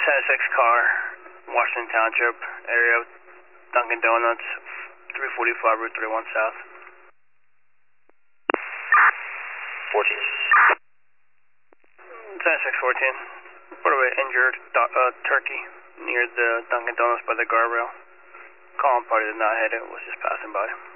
10-6 car, Washington Township, area of Dunkin' Donuts, 345 Route 31 South. 14. 10-6-14. What away, injured turkey near the Dunkin' Donuts by the guardrail. Calling party did not hit it, was just passing by.